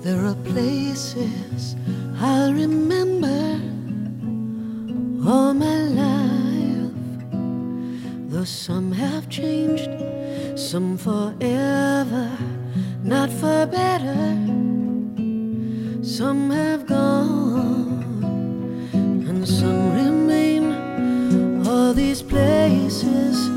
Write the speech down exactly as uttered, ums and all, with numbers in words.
There are places I'll remember all my life, though some have changed, some forever, not for better. Some have gone and some remain. All these places